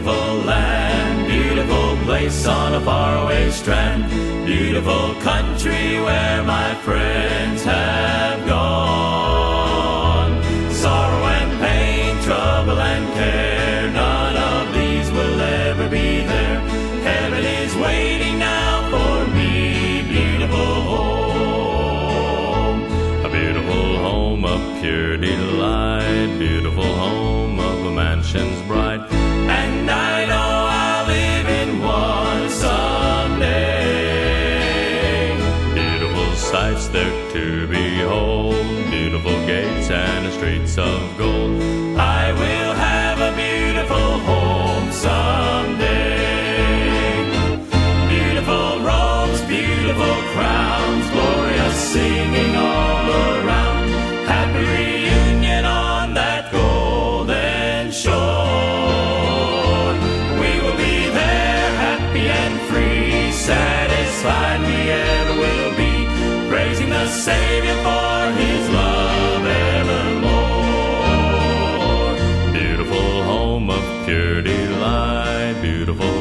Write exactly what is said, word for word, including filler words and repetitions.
beautiful land, beautiful place on a faraway strand, beautiful country where my friends have gone. Sorrow and pain, trouble and care, none of these will ever be there. Heaven is waiting now for me, beautiful home. A beautiful home of pure delight, beautiful home of mansions bright, and I know I'll live in one someday. Beautiful sights there to behold, beautiful gates and streets of gold. I will have a beautiful home someday. Beautiful robes, beautiful crowns, glorious singing all around, happy reunion on that golden shore. We will be there, happy and free, satisfied we ever will be, praising the Savior for His love evermore. Beautiful home of pure delight, beautiful